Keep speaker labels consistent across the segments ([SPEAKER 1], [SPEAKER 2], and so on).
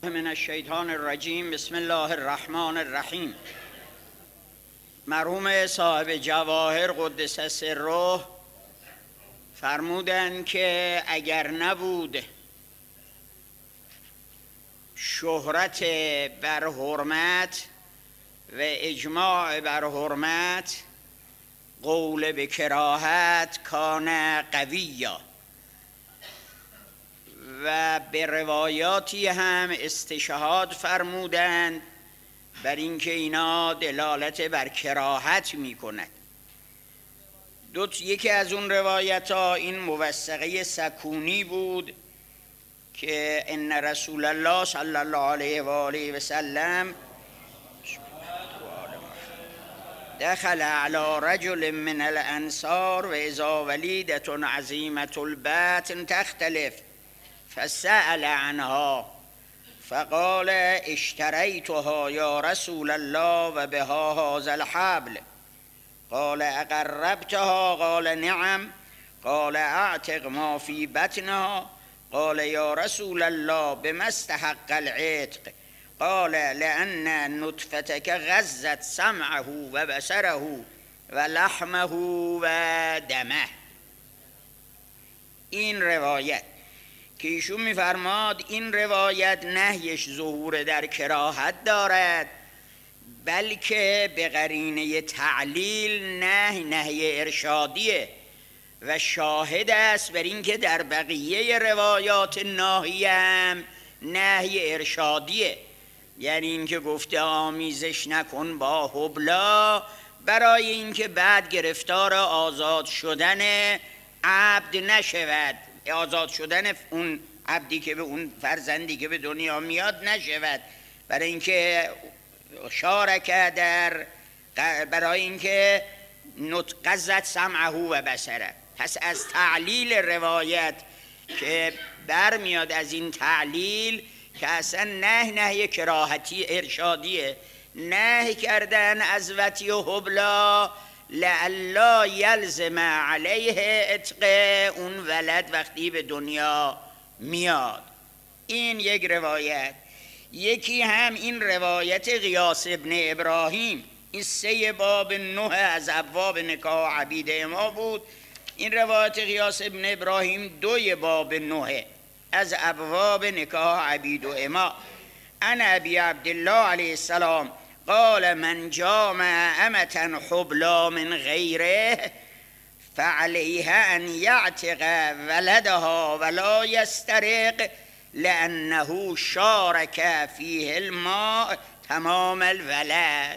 [SPEAKER 1] من الشیطان الرجیم. بسم الله الرحمن الرحیم. مرحوم صاحب جواهر قدس سره فرمودند که اگر نبود شهرت بر حرمت و اجماع بر حرمت، قول به کراهت کان قویا، و به روایاتی هم استشهاد فرمودند بر اینکه اینا دلالت بر کراهت می کند. یکی از اون روایت ها این موثقه سکونی بود که ان رسول الله صلی الله علیه و آله و سلم دخل علی رجل من الانصار و اذا ولیدة عظیمة البطن تختلف فسأل عنها فقال اشتریتها یا رسول الله و بها هذا الحبل. قال اقربتها؟ قال نعم. قال اعتق ما في بطنها؟ قال یا رسول الله بما استحق العتق؟ قال لأن نطفتك غزت سمعه و بصره و لحمه و دمه. این روایت که ایشون می‌فرماد این روایت نهیش ظهور در کراهت دارد، بلکه به قرینه تعلیل نهی ارشادیه و شاهد است بر اینکه در بقیه روایات ناهی هم نهی ارشادیه. یعنی اینکه گفته آمیزش نکن با حبلا برای اینکه بعد گرفتار آزاد شدن عبد نشود، آزاد شدن اون عبدی که به اون فرزندی که به دنیا میاد نشود، برای اینکه شارکه در برای اینکه نطقزت سمعه و بصره. پس از تعلیل روایت که برمیاد از این تعلیل که اصلا نهی کراهتی ارشادیه، نهی کردن از وطی و حبلا لعلا یلزم علیه عتق اون ولد وقتی به دنیا میاد. این یک روایت. یکی هم این روایت قیاس ابن ابراهیم، این 3 باب 9 از ابواب نکاح عبید اما بود. این روایت قیاس ابن ابراهیم 2 باب 9 از ابواب نکاح عبید و اما. عن ابی عبدالله علیه السلام قال من جامع امة حبلا من غیره فعلیه ان یعتق ولدها ولا یسترق لانه شارک فیه الماء تمام الولد.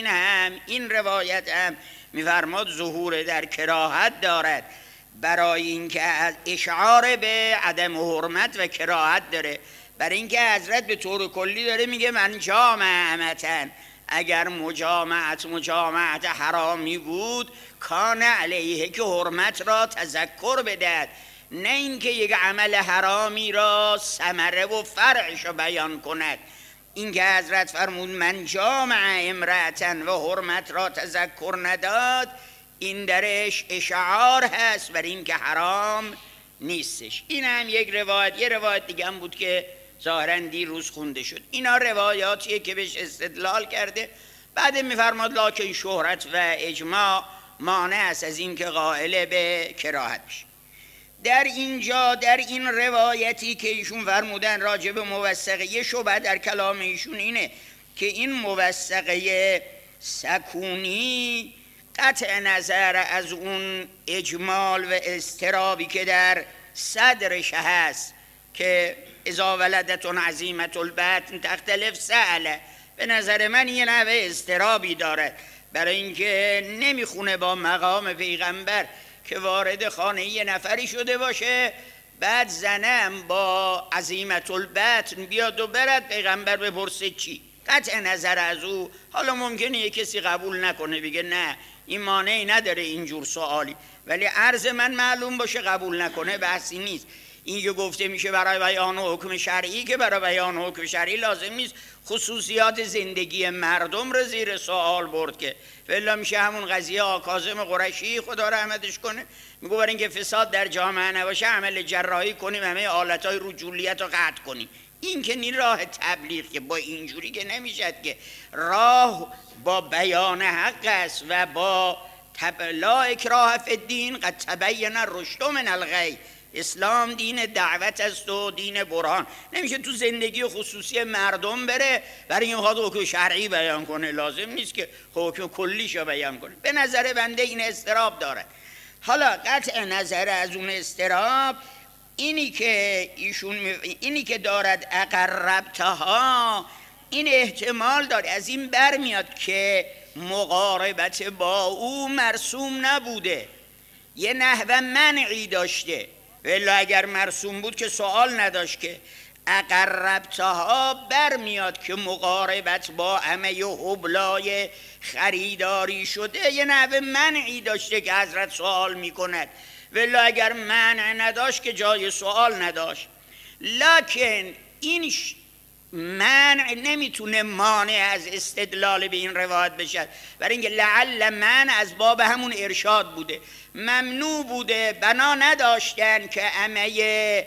[SPEAKER 1] این روایت هم میفرماد ظهور در کراهت دارد، برای اینکه از اشعار به عدم حرمت و کراهت داره، برای اینکه حضرت به طور کلی داره میگه من جامع امتن، اگر مجامعت حرامی بود کان علیه که حرمت را تذکر بدهد، نه اینکه یک عمل حرامی را ثمره و فرعش را بیان کند. این که حضرت فرمود من جامع امرأتن و حرمت را تذکر نداد، این درش اشعار هست بر این که حرام نیستش. این هم یک روایت. یه روایت دیگه هم بود که ظاهراً دیروز خونده شد. اینا روایاتیه که بهش استدلال کرده. بعد میفرماد لکن شهرت و اجماع مانع است از این که قائل به کراهت بشه. در اینجا در این روایتی که ایشون فرمودن راجع به موثقه شبهه در کلام ایشون اینه که این موثقه سکونی قطع نظر از اون اجمال و اضطرابی که در صدرش هست که اذا ولدتون عظیمة البطن تختلف سأله، به نظر من یه نوع اضطرابی دارد، برای اینکه نمیخونه با مقام پیغمبر که وارد خانه یه نفری شده باشه بعد زنم با عظیمة البطن بیاد و برد پیغمبر بپرسه چی. قطع نظر از او. حالا ممکنه یه کسی قبول نکنه بگه نه این مانعی نداره اینجور سوالی، ولی عرض من معلوم باشه قبول نکنه بحثی نیست. این که گفته میشه برای بیان حکم شرعی، که برای بیان حکم شرعی لازم نیست خصوصیات زندگی مردم رو زیر سوال برد، که فعلا میشه همون قضیه کاظم قریشی خدا رحمتش کنه میگه برای اینکه فساد در جامعه نباشه عمل جراحی کنیم، همه آلتای رجولیت رو قطع کنیم. این که این راه تبلیغ که با اینجوری که نمیشد که راه با بیان حق است و با لا اکراه فی الدین قد تبین الرشد من الغی. اسلام دین دعوت است و دین برهان. نمیشه تو زندگی خصوصی مردم بره برای این خاطر حکم شرعی بیان کنه، لازم نیست که حکم کلیشو بیان کنه. به نظر بنده این اضطراب داره. حالا قطع نظر از اون اضطراب، اینی که دارد اقربتها، این احتمال داره از این برمیاد که مقاربت با او مرسوم نبوده، یه نحو منعی داشته، ولی اگر مرسوم بود که سوال نداشت که. اقربتها برمیاد که مقاربت با عمه حبلای خریداری شده یه نحو منعی داشته که حضرت سوال میکند، ولی اگر منع نداشت که جای سوال نداشت. لکن این منع نمیتونه مانع از استدلال به این روایت بشه، برای اینکه لعل منع از باب همون ارشاد بوده. ممنوع بوده، بنا نداشتن که عمه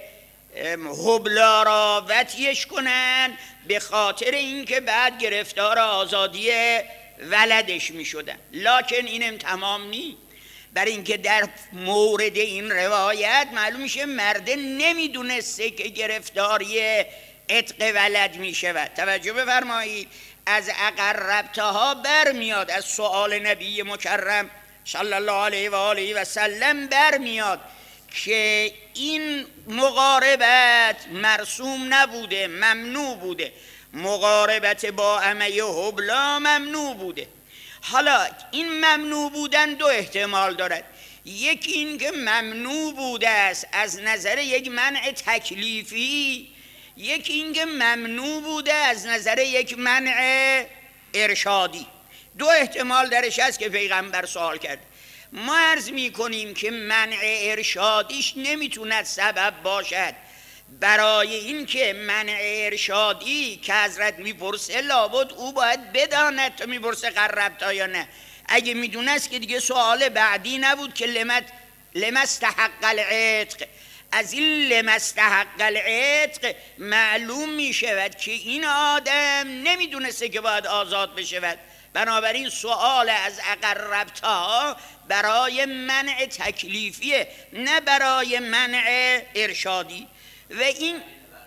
[SPEAKER 1] حبلا را وطیش کنن به خاطر اینکه بعد گرفتار آزادی ولدش می شدن. لکن اینم تمام نی، برای اینکه در مورد این روایت معلوم میشه مرد نمیدونسته که گرفتاری عتق ولد می شود. توجه بفرمایید، از اقربتها برمیاد، از سؤال نبی مکرم صلی الله علیه و آله و سلم برمیاد که این مقاربت مرسوم نبوده، ممنوع بوده. مقاربت با عمه حبلا ممنوع بوده. حالا این ممنوع بودن دو احتمال دارد. یکی این که ممنوع بوده است از نظر یک منع تکلیفی، یکی این که ممنوع بوده از نظر یک منع ارشادی. دو احتمال درش هست که پیغمبر سوال کرد. ما عرض می کنیم که منع ارشادیش نمیتوند سبب باشد، برای این که منع ارشادی که حضرت میپرسه لابد او باید بداند تا میپرسه قربتا یا نه. اگه میدونست که دیگه سوال بعدی نبود که لمستحق العتق. از این لمستحق العتق معلوم میشود که این آدم نمیدونسته که باید آزاد بشود، بنابراین سوال از اقربتها برای منع تکلیفیه نه برای منع ارشادی. و این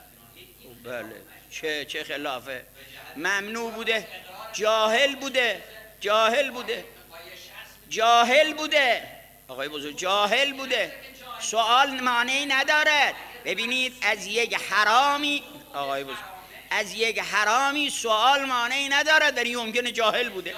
[SPEAKER 1] بله چه خلافه، ممنوع بوده، جاهل بوده آقای بزرگ، جاهل بوده، سوال مانعی ندارد. ببینید از یک حرامی آقای بزرگ، از یک حرامی سوال مانعی ندارد، ولی ممکنه جاهل بوده.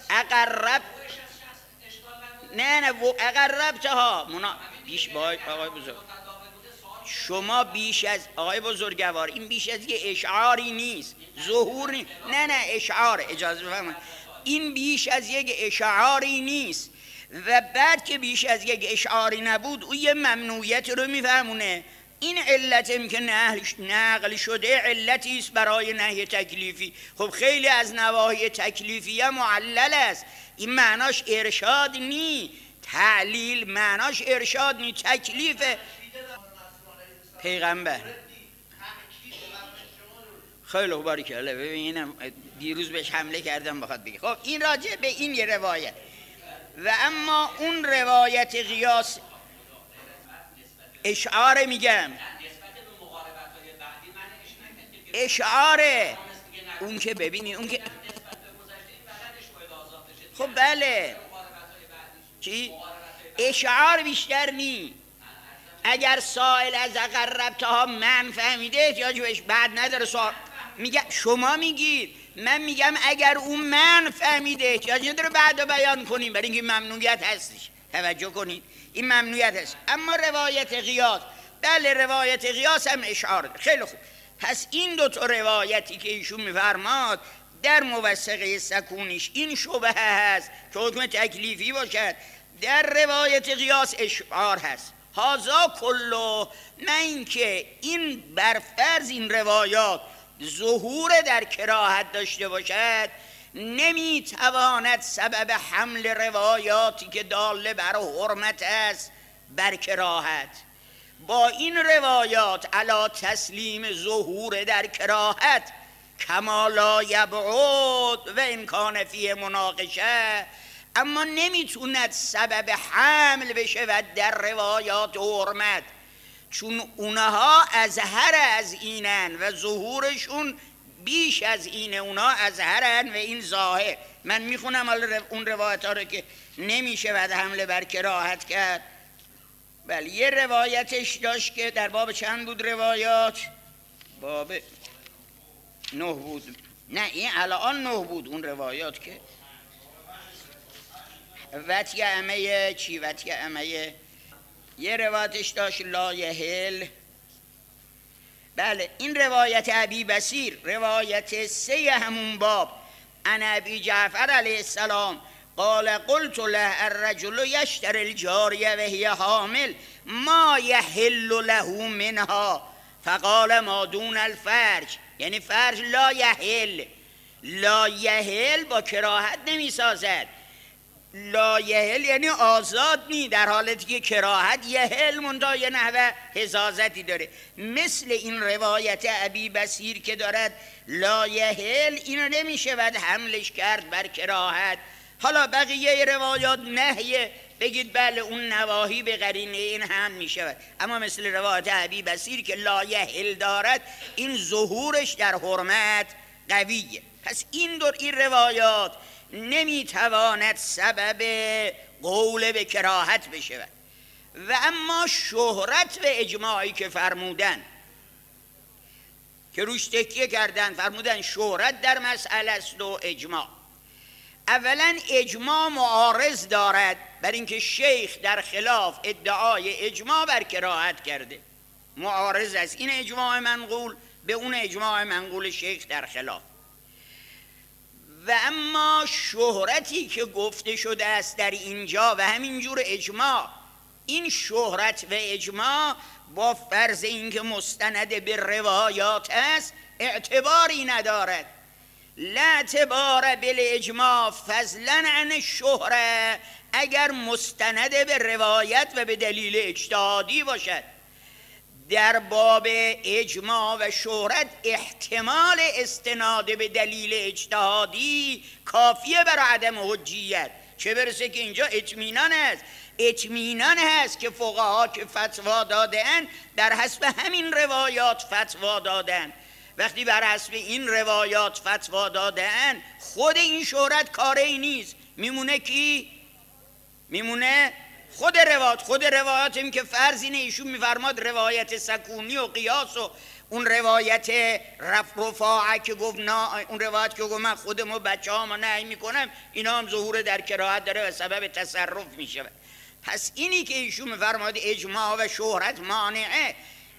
[SPEAKER 1] اقربتها بیش باید آقای بزرگ، شما بیش از آقای بزرگوار، این بیش از یه اشعاری نیست، ظهور نیست، نه اشعار، اجازه بفرمایید، این بیش از یک اشعاری نیست. و بعد که بیش از یک اشعاری نبود، او یه ممنوعیت رو میفهمونه. این علت که نقل شده علتی است برای نهی تکلیفی. خب خیلی از نواهی تکلیفیه معلل است، این معناش ارشاد نی، تعلیل معناش ارشاد نی، تکلیف پیغمبر. خیلی خوب، باریکلا. ببینم دیروز بهش حمله کردم بخواد بگی. خب این راجع به این یه روایت. و اما اون روایت قیاس اشعار، میگم اشعاره، اون که ببینید اون که خب بله چی؟ اشعار بیشتر نی. اگر سائل از اقربتها من فهمیده احتیاج بهش بعد نداره سوال میگه، شما میگید، من میگم اگر اون من فهمیده احتیاج نداره بعد بیان کنیم، برای اینکه ممنوعیت هستش. توجه کنید این ممنوعیت هست. اما روایت قیاس، بله روایت قیاس هم اشعار ده. خیلی خوب، پس این دو تا روایتی که ایشون میفرماد در موثقه سکونیش این شبهه هست که حکم تکلیفی باشد، در روایت قیاس اشعار هست. هازا کلو، نه اینکه این برفرض این روایات ظهور در کراهت داشته باشد نمیتواند سبب حمل روایاتی که داله بر حرمت است بر کراهت. با این روایات علی تسلیم ظهور در کراهت کما لا یبعد و امکان فیه مناقشه، اما نمیتوند سبب حمل بشه و در روایات حرمت، چون اونها اظهر از اینن و ظهورشون بیش از اینه، اونها اظهرن و این ظاهر. من میخونم اون روایت ها رو که نمیشه بعد حمله بر کراهت کرد. بله، یه روایتش داشت که در باب چند بود روایات؟ باب 9 بود. نه این الان 9 بود اون روایات که وطیعمه چی؟ وطیعمه یه روایتش داشت لا یحل. بله، این روایت ابی بصیر روایت 3 همون باب. عن ابی جعفر علیه السلام قال قلت له الرجل یشتری الجاریه و هی حامل ما یحل له منها فقال ما دون الفرج، یعنی فرج لا یحل. لا یحل با کراهت نمی سازد، لا یحل یعنی آزاد نی، در حالتی که کراهت یحل منتها یه نحوه حزازتی داره. مثل این روایت ابی بصیر که دارد لا یحل، اینو نمیشه بعد حملش کرد بر کراهت. حالا بقیه روایات نهیه، بگید بله اون نواهی به قرینه این هم میشه، اما مثل روایت ابی بصیر که لا یحل دارد، این ظهورش در حرمت قویه. پس این روایات نمیتواند سبب قول به کراهت بشه. و اما شهرت و اجماعی که فرمودن، که روش تکیه کردن، فرمودن شهرت در مسئله است و اجماع. اولا اجماع معارض دارد بر اینکه شیخ در خلاف ادعای اجماع بر کراهت کرده، معارض است این اجماع منقول به اون اجماع منقول شیخ در خلاف. و اما شهرتی که گفته شده است در اینجا و همینجور اجماع، این شهرت و اجماع با فرض اینکه مستند به روایات است اعتباری ندارد. لا اعتبار بالاجماع فضلا عن الشهره، اگر مستند به روایت و به دلیل اجتهادی باشد. در باب اجماع و شهرت احتمال استناد به دلیل اجتهادی کافیه برای عدم حجیت، چه برسه که اینجا اطمینان است. اطمینان هست که فقها که فتوا دادن در حسب همین روایات فتوا دادن. وقتی بر حسب این روایات فتوا دادن، خود این شهرت کاری نیست، میمونه کی؟ میمونه خود روایات هم که فرض اینه ایشون میفرماد روایت سکونی و قیاس و اون روایت رفاعه که گفت اون روایت که گفت من خودم و بچه هامو نهی میکنم، اینا هم ظهور در کراهت داره و سبب تصرف میشه. پس اینی که ایشون میفرماد اجماع و شهرت مانعه،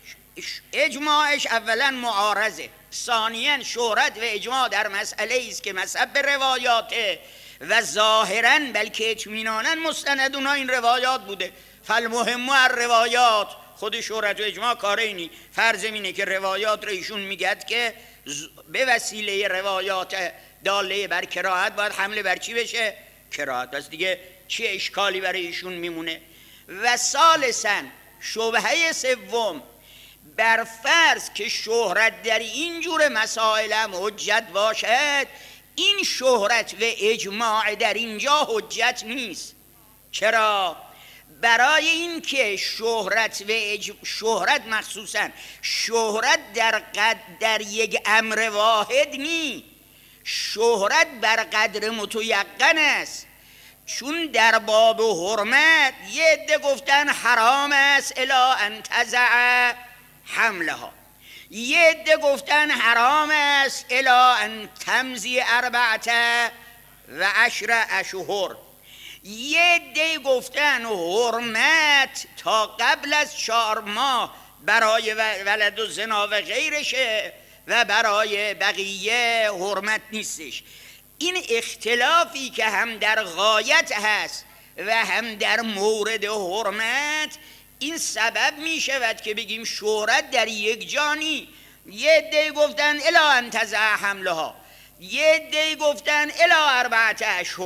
[SPEAKER 1] اجماعش اولا معارضه، ثانیا شهرت و اجماع در مسئله است که مذهب به روایاته و ظاهرا بلکه اطمینانا مستند اونها این روایات بوده. فالمهم الروایات، خود شهرت و اجماع کارینی، فرض اینه که روایات رو ایشون میگد که به وسیله روایات داله بر کراهت باید حمله بر چی بشه؟ کراهت. پس دیگه چه اشکالی برای ایشون میمونه؟ و ثالثا شبهه سوم، بر فرض که شهرت در این جور مسائل هم حجت باشد، این شهرت و اجماع در اینجا حجت نیست. چرا؟ برای این که شهرت مخصوصا شهرت در یک امر واحد نی، شهرت بر قدر متیقن است. چون در باب حرمت یه عده گفتن حرام است الی ان تضع حملها، یه عده گفتن حرام است الی ان تمضی 14 و 10 اشهر، یه عده گفتن حرمت تا قبل از 4 ماه برای ولد و زنا و غیرشه و برای بقیه حرمت نیستش. این اختلافی که هم در غایت هست و هم در مورد حرمت، این سبب می شود که بگیم شهرت در یک جانی. یه عده گفتن الی ان تضع حملها، یه عده گفتن الی 4 اشهر،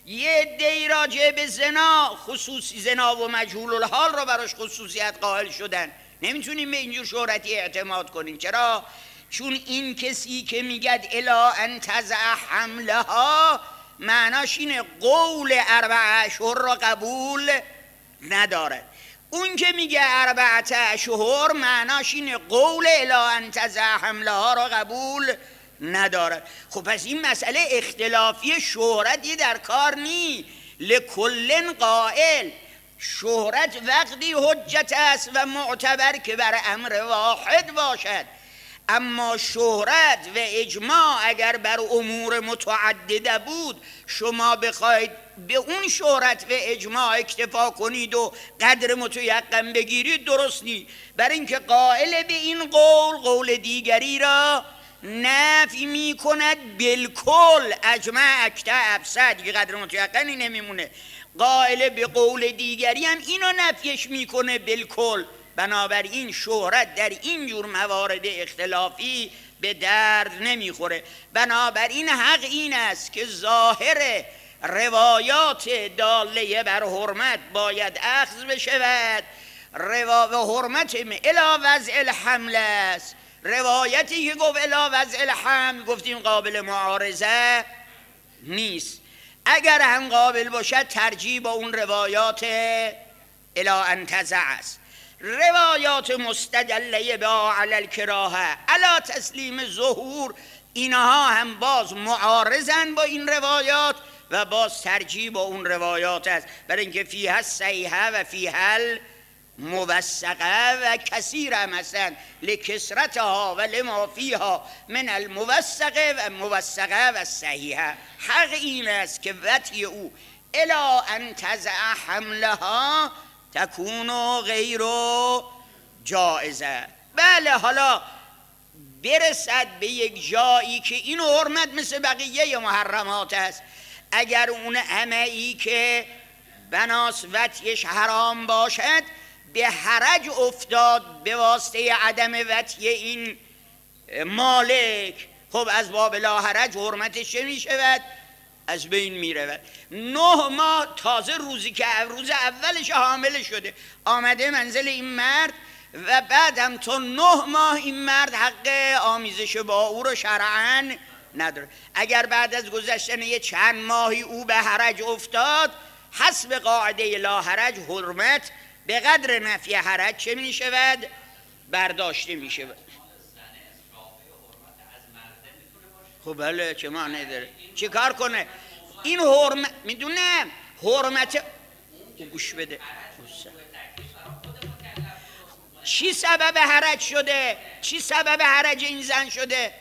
[SPEAKER 1] یه عده‌ای راجع به زنا، خصوصی زنا و مجهول الحال رو براش خصوصیت قائل شدن. نمیتونیم به اینجور شهرتی اعتماد کنیم. چرا؟ چون این کسی که میگد الا ان تضع حملها، معناش اینه قول 4 اشهر را قبول نداره. اون که میگه 4 اشهر معناش اینه قول الا ان تضع حملها را قبول نداره. خب پس این مسئله اختلافی شهرتی در کار نی. لکل قائل، شهرت وقتی حجت است و معتبر که بر امر واحد باشد، اما شهرت و اجماع اگر بر امور متعدده بود، شما بخواید به اون شهرت و اجماع اکتفا کنید و قدر متیقن بگیرید، درست نیست. برای اینکه قائل به این قول دیگری را نفی می کند بالکل. اجمع اکته ابسط، دیگه قدر متیقنی نمیمونه. قائل به قول دیگری هم اینو نفیش میکنه بالکل. بنابراین شهرت در این جور موارد اختلافی به درد نمیخوره. بنابراین حق این است که ظاهر روایات داله بر حرمت باید اخذ بشود. و حرمت الا وضع الحمل است. روایتی که گفت الا وضع الحمل، گفتیم قابل معارضه نیست. اگر هم قابل باشد ترجیح با اون روایات الا ان تضع است. روایات مستدله با علی الکراهه علی تسلیم ظهور، اینها هم باز معارضن با این روایات و باز ترجیح با اون روایات است. برای اینکه فیها الصحیحه و فیها الموثقه و کثیر هم هستن لکثرتها و لما فیها من الموثقه و موثقه و صحیحه. حق این است که وطی او الا ان تضع حملها تکون غیر جائزه. بله، حالا برسد به یک جایی که این حرمت مثل بقیه محرمات است. اگر اون عملی که بناس وطیش حرام باشد به حرج افتاد به واسطه عدم وطی این مالک، خب از باب لا حرج حرمتش چه می شود؟ از بین می رود. 9 ماه تازه روزی که روز اولش حامل شده آمده منزل این مرد و بعدم تا 9 ماه این مرد حق آمیزش با او رو شرعاً نداره. اگر بعد از گذشتن یه چند ماهی او به حرج افتاد، حسب قاعده لا حرج حرمت به قدر نفی حرج چه می شود؟ برداشته می شود. خب بله، چه معنی داره؟ چه کار کنه؟ این حرمت، میدونم حرمت، گوش بده، چی سبب حرج شده؟ چی سبب حرج این زن شده؟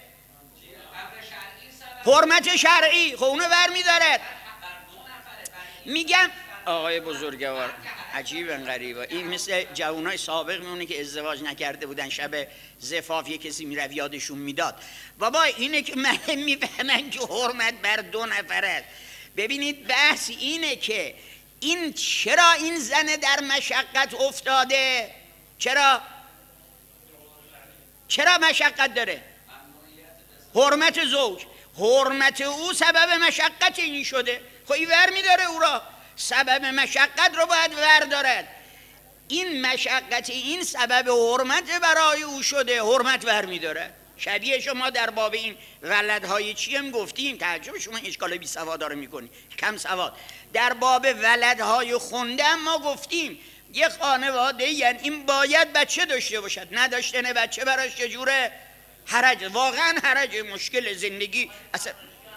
[SPEAKER 1] حرمت شرعی. خب اونو برمی دارد. میگم آقای بزرگوار عجیبا غریبا، این مثل جوانای سابق میمونه که ازدواج نکرده بودن، شب زفاف یه کسی میرفت یادشون میداد. بابا اینه که من میفهمن که حرمت بر 2 نفر است. ببینید بحث اینه که این چرا این زن در مشقت افتاده؟ چرا مشقت داره؟ حرمت زوج، حرمت او سبب مشقت این شده. خب این ور میداره او را، سبب مشقت رو باید ور دارد. این مشقت این سبب حرمت برای او شده، حرمت ور میداره. شبیه شما در باب این ولدهای چی هم گفتیم، تعجب شما اشکال بی سواد رو میکنی، کم سواد. در باب ولدهای خونده ما گفتیم یه خانواده یعنی این باید بچه داشته باشد، نداشتن بچه براش چجوره؟ حرج، واقعا حرج، مشکل زندگی اصلا.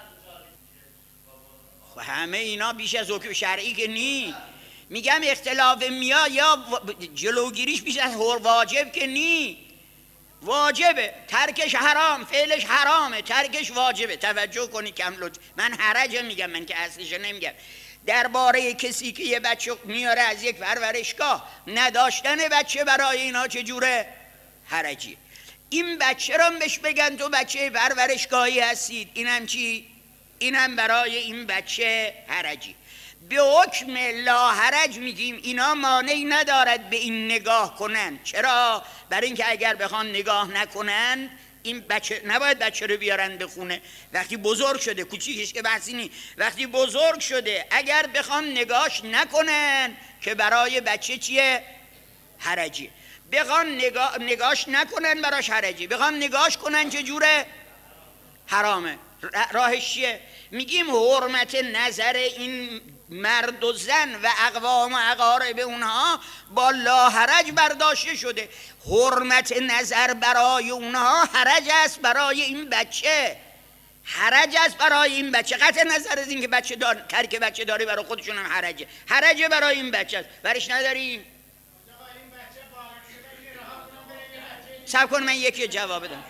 [SPEAKER 1] همه اینا بیش از حکم شرعی که نی. میگم اختلاف میا یا جلوگیریش بیش از واجب که نی. واجبه، ترکش حرام، فعلش حرامه، ترکش واجبه. توجه کنی کم لطف. من حرج میگم، من که اصلش نمیگم. درباره کسی که یه بچه میاره از یک پرورشگاه، نداشتن بچه برای اینا چجوره؟ حرجی. این بچه را بهش بگن تو بچه پرورشگاهی هستید، اینم چی؟ اینم برای این بچه حرجی. به حکم لا حرج میگیم اینا مانعی ندارد به این نگاه کنن. چرا؟ برای اینکه اگر بخوان نگاه نکنن این بچه نباید بچه رو بیارن به خونه وقتی بزرگ شده، کوچیکش که بحثی نی، وقتی بزرگ شده اگر بخوام نگاش نکنن که برای بچه چیه؟ حرجی. بخوام نگاش نکنن براش حرجی، بخوام نگاش کنن چه جوره؟ حرامه. راهش چیه؟ میگیم حرمت نظر این مرد و زن و اقوام و اقارب اونها با لاحرج برداشته شده. حرمت نظر برای اونها حرج است، برای این بچه حرج است، برای این بچه قطع نظر از این که بچه ترک بچه داری برای خودشون هم حرجه برای این بچه است. برش نداریم. صبر کن من یکی جواب بدم.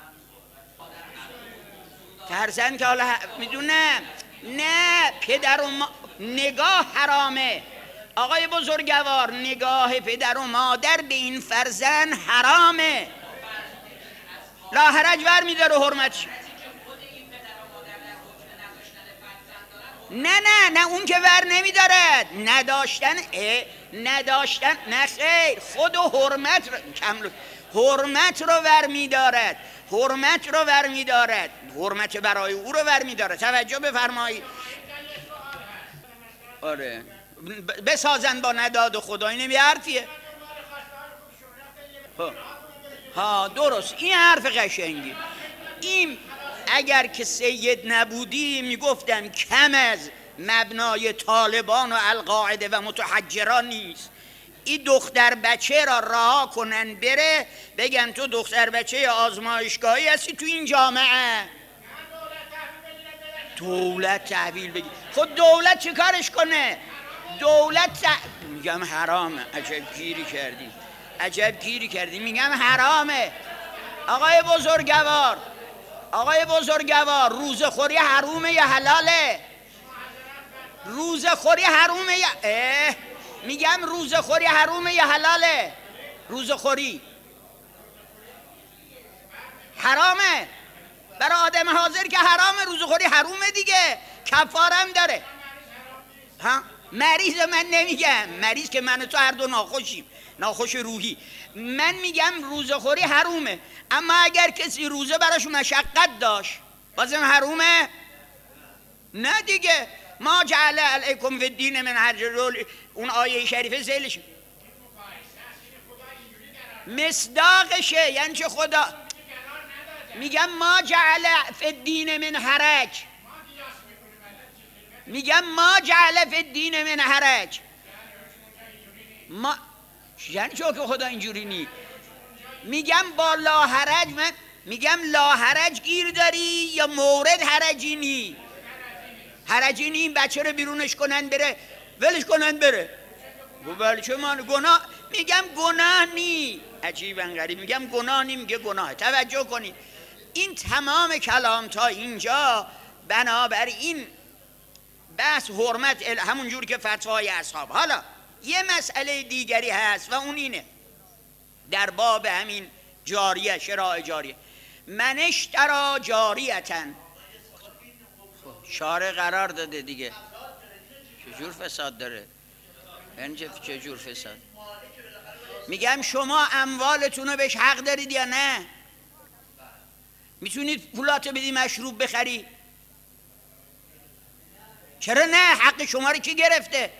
[SPEAKER 1] ترسن که حالا میدونم نه پدر و نگاه حرامه. آقای بزرگوار، نگاه پدر و مادر به این فرزند حرامه. لاحرج ور میداره حرمتش. نه اون که ور نمیدارد. نداشتن نه خیر، خود و حرمت رو ور میدارد. حرمت برای او رو ور میدارد. توجه بفرمایید. آره بسازن با نداد خدا. این یه حرفیه. ها درست، این حرف قشنگی. این اگر که سید نبودی میگفتم کم از مبنای طالبان و القاعده و متحجران نیست. این دختر بچه را رها کنن بره، بگن تو دختر بچه آزمایشگاهی هستی تو این جامعه. دولت تحویل بگی. خود دولت چه کارش کنه؟ میگم حرامه. عجب گیری کردی. میگم حرامه. آقای بزرگوار روزخوری حرومه یا حلاله؟ روزخوری حرومه یا میگم روزخوری حرومه یا حلاله؟ روزخوری حرامه برای آدم حاضر که حرامه. روزخوری حرومه دیگه، کفارم داره. ها مریض من نمیگم، مریض که من و تو هر دو ناخوشیم، ناخوش روحی. من میگم روزخوری حرومه، اما اگر کسی روزه براش مشقت داشت بازم حرومه؟ نه دیگه. ما جعل علیکم فی الدین من حرج. اون آیه شریفه زیلش مصداقشه. یعنی چه خدا میگم ما جعل فی الدین من حرج. میگم ما جعل فی الدین من حرج. ما یعنی چه که خدا اینجوری نی. میگم با لاحرج. من میگم لاحرج گیر داری یا مورد حرجی نی؟ حرجی نی. این بچه رو بیرونش کنن بره، ولش کنن بره. ولی چه من گناه؟ میگم گناه نی. عجیبا غریب. میگم گناه نی، میگه گناه. توجه کنید. این تمام کلام تا اینجا بنابراین بحث حرمت همون جور که فتوای اصحاب. حالا یه مسئله دیگری هست و اون اینه در باب همین جاریه، شراء جاریه. من اشتری جاریتن، شارع قرار داده دیگه. چجور فساد داره؟ یعنی چجور فساد؟ میگم شما اموالتون رو بهش حق دارید یا نه؟ میتونید پولاتو بدی مشروب بخری؟ چرا نه؟ حق شما رو کی گرفته؟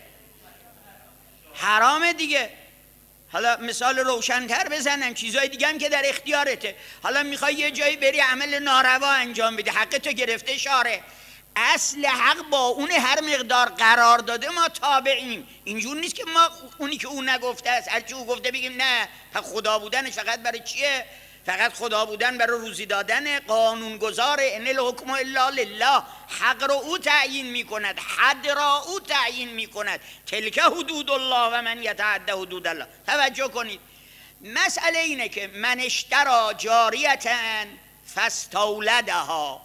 [SPEAKER 1] حرامه دیگه. حالا مثال روشن‌تر بزنم، چیزای دیگه هم که در اختیارته. حالا میخوای یه جایی بری عمل ناروا انجام بدی، حق تو گرفته شارع. اصل حق با اون هر مقدار قرار داده ما تابعیم. اینجور نیست که ما اونی که اون نگفته است هرچی او گفته بگیم نه. خدا بودنش فقط برای چیه؟ فقط خدا بودن برای روزی دادن. قانونگذار ان الحکم الا لله. حق رو او تعیین میکند، حد را او تعیین میکند. تلک حدود الله و من یتعدى حدود الله. توجه کنید. مسئله اینه که من اشتری جاریتن فاستولدها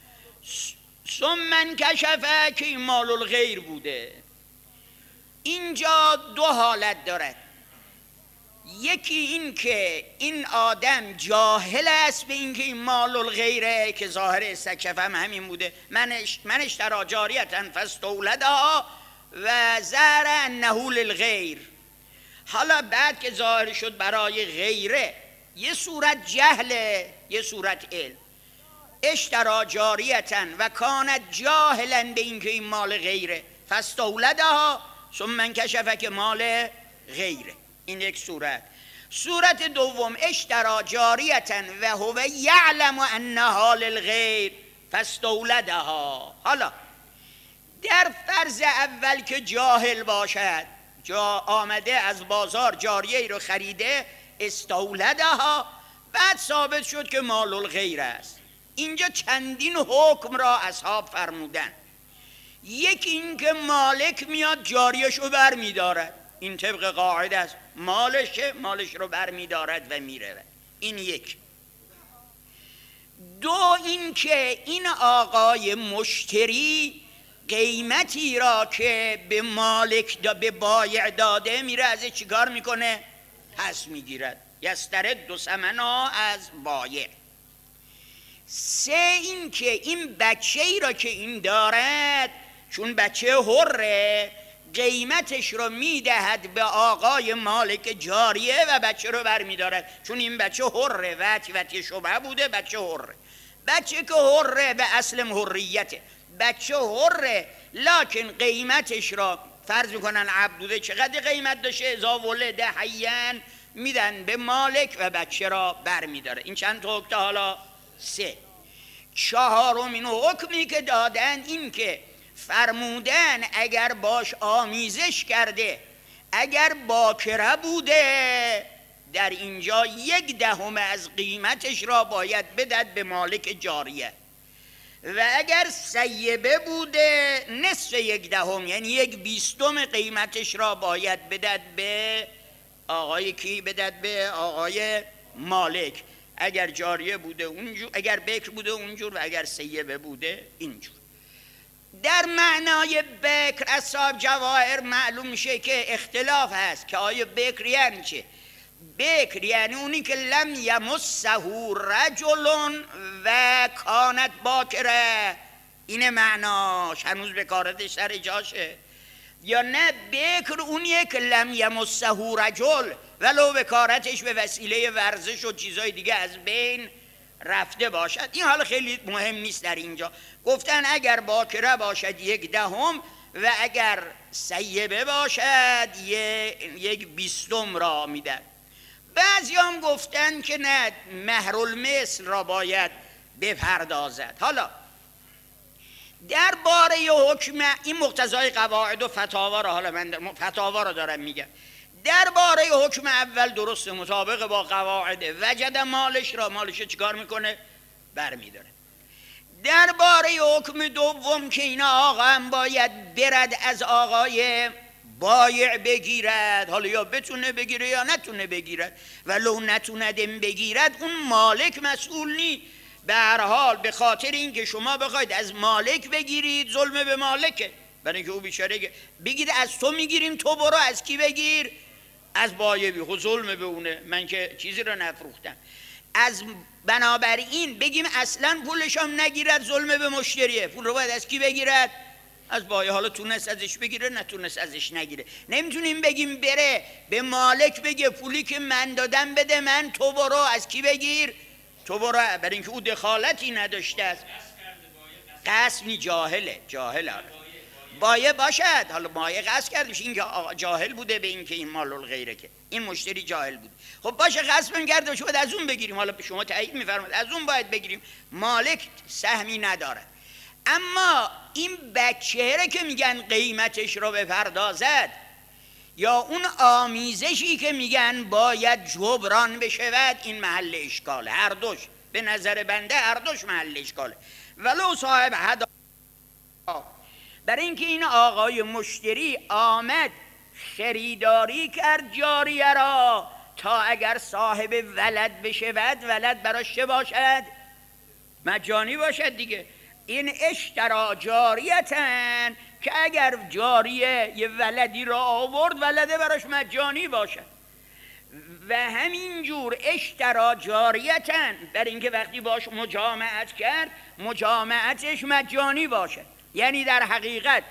[SPEAKER 1] ثم انکشف که این مال الغیر بوده. اینجا دو حالت دارد. یکی این که این آدم جاهل است به این که این مال الغیره، که ظاهر استکشف هم همین بوده. من اشتری جاریتن فاستولدها و زعم انه للغیر. حالا بعد که ظاهر شد برای غیره، یه صورت جهله، یه صورت علم. اشترا جاریتن و کانت جاهلا به اینکه این مال غیره فاستولدها ثم انکشف که مال غیره. این یک صورت. صورت دوم اشترا جاریتن و هو یعلم انها للغیر فاستولدها. حالا در فرض اول که جاهل باشد، آمده از بازار جاریه ای رو خریده، استولدها، بعد ثابت شد که مال الغیر است. اینجا چندین حکم را اصحاب فرمودن. یکی این که مالک میاد جاریش رو بر میدارد، این طبق قاعده است، مالش رو بر میدارد و میره. این یک. دو این که این آقای مشتری قیمتی را که به مالک به بایع داده میره از چیکار میکنه؟ پس میگیرد. یسترد ثمنها از بایع. سه این که این بچه ای را که این دارد، چون بچه حره، قیمتش رو میدهد به آقای مالک جاریه و بچه رو بر میدارد، چون این بچه حره، وقتی شبه بوده بچه حره. بچه که حره به اصل حریته، بچه حره، لکن قیمتش را فرض کنن عبد بوده، چقدر قیمت داشته؟ اذا ولد حیاً میدن به مالک و بچه را بر میداره. این چند تا حکم؟ حالا سه. چهارم این حکمی که دادن این که فرمودن اگر باش آمیزش کرده، اگر باکره بوده، در اینجا 1/10 از قیمتش را باید بدد به مالک جاریه، و اگر سیبه بوده نصف 1/10، یعنی 1/20 قیمتش را باید بدد به آقای کی؟ بدد به آقای مالک. اگر جاریه بوده اونجور، اگر بکر بوده اونجور، و اگر سیبه بوده اینجور. در معنای بکر از صاحب جواهر معلوم میشه که اختلاف هست که آیا بکر یعنی چه؟ بکر یعنی اونی که لم یمسه رجل و کانت باکره، این معناش، هنوز بکارتش سر جاشه. یا نه بکر اونیه که لم یمسه رجل ولو بکارتش به وسیله ورزش و چیزای دیگه از بین رفته باشد. این حالا خیلی مهم نیست در اینجا. گفتن اگر باکره باشد 1/10 و اگر سیبه باشد 1/20 را میدن. بعضی هم گفتن که نه، مهر المثل را باید بپردازد. حالا در باره حکم این مقتضای قواعد و فتاوا را، حالا من فتاوا را دارم میگم، در باره حکم اول درست مطابق با قواعد، وجد مالش چیکار میکنه؟ برمیداره. در باره حکم دوم که این آقا هم باید برد از آقای بایع بگیرد، حالا یا بتونه بگیره یا نتونه بگیرد، ولو نتوندم بگیرد اون مالک مسئول نی. به هر حال به خاطر اینکه شما بخواید از مالک بگیرید ظلم به مالکه، برای اینکه او بیچاره بگید از تو میگیریم، تو برو از کی بگیر؟ از بایع بگیر. خود ظلم به اونه، من که چیزی رو نفروختم. از بنابراین بگیم اصلا پولش هم نگیرد، ظلم به مشتریه. پول رو باید از کی بگیرد؟ از بایع. حالا تونست ازش بگیره، نتونست ازش نگیره. نمیتونیم بگیم بره به مالک بگه پولی که من دادم بده من، تو برو از کی بگیر؟ تو برو، برای اینکه او دخالتی نداشته است. قسمی جاهله بایع باشد، حالا بایع قصد کردش، این که جاهل بوده به این که این مال الغیره، که این مشتری جاهل بود. خب باشه قسم کرده شو، باید از اون بگیریم. حالا شما تایید میفرمایید از اون باید بگیریم، مالک سهمی نداره. اما این بچه‌ره که میگن قیمتش رو بپردازد، یا اون آمیزشی که میگن باید جبران بشود، این محل اشکاله. هر دوش به نظر بنده هر دوش محل اشکاله. ولو صاحب هدا، برای اینکه این آقای مشتری آمد خریداری کرد جاریه را تا اگر صاحب ولد بشود، ولد براش چه باشد؟ مجانی باشد دیگه. این اشترا جاریتن که اگر جاریه یه ولدی را آورد، ولده براش مجانی باشد. و همینجور اشترا جاریتن برای اینکه وقتی باش مجامعت کرد، مجامعتش مجانی باشد. یعنی در حقیقت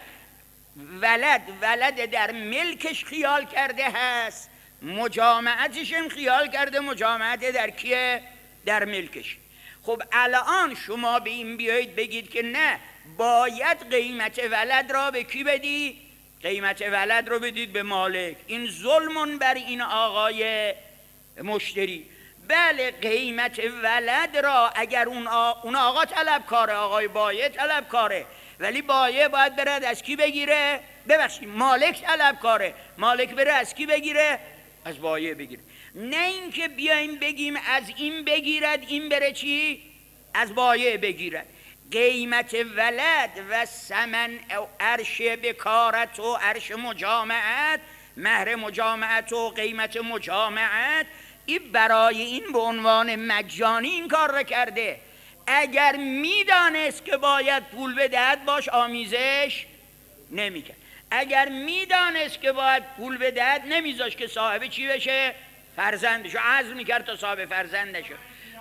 [SPEAKER 1] ولد در ملکش خیال کرده هست، مجامعتش هم خیال کرده مجامعت در کیه؟ در ملکش. خب الان شما به این بیایید بگید که نه، باید قیمت ولد را به کی بدی؟ قیمت ولد رو بدید به مالک. این ظلمون بر این آقای مشتری. بله قیمت ولد را اگر اون آقا طلبکاره، آقای بایع طلبکاره، ولی بایع باید برد از کی بگیره؟ ببخشید مالک طلبکاره، مالک بره از کی بگیره؟ از بایع بگیره. نه اینکه بیایم بگیم از این بگیرد این بره چی؟ از بایع بگیرد. قیمت ولد و ثمن عرش بکارت و عرش مجامعت، مهر مجامعت و قیمت مجامعت، این برای این به عنوان مجانی این کار را کرده. اگر میدانست که باید پول بدهد باش آمیزش نمیکرد. اگر میدانست که باید پول بدهد نمیذاش که صاحب چی بشه؟ فرزندشو عزم میکرد تا صاحب فرزندشو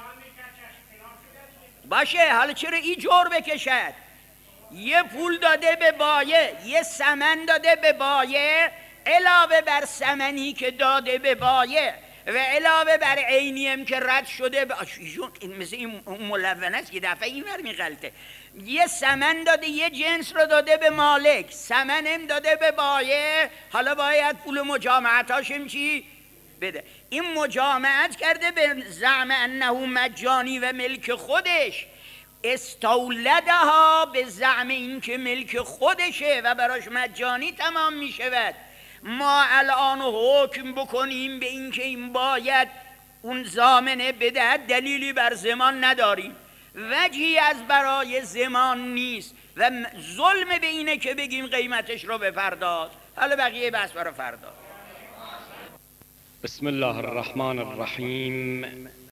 [SPEAKER 1] باشه. حالا چرا این جور بکشد؟ یه پول داده به بایع، یه ثمن داده به بایع، علاوه بر ثمنی که داده به بایع و علاوه بر عینیم که رد شده مثل این ملونه است که دفعه این ور میغلطه. یه ثمن داده، یه جنس رو داده به مالک، ثمنم داده به بایع، حالا باید پول مجامعتاشم چی بده. این مجامعت کرده به زعم انه مجانی و ملک خودش، استولدها به زعم این که ملک خودشه و براش مجانی تمام می شود. ما الان حکم بکنیم به این که این باید اون ضامنه بدهد، دلیلی بر زمان نداریم، وجهی از برای زمان نیست و ظلم به اینه که بگیم قیمتش رو بپرداز. حالا بقیه بحث برای فردا.
[SPEAKER 2] بسم الله الرحمن الرحیم.